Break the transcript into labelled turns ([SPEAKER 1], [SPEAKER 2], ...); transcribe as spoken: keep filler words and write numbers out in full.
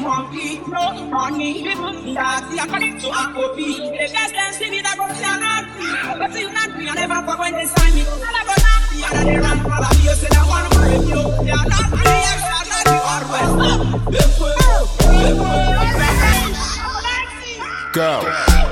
[SPEAKER 1] monkey, no money, that you are calling to a copy. The guys can see me that go see an auntie. But you not me, I never fuck when they sign me. I never not me, and they run for the you say that one break you. They are not me, they are not the hard west. Go.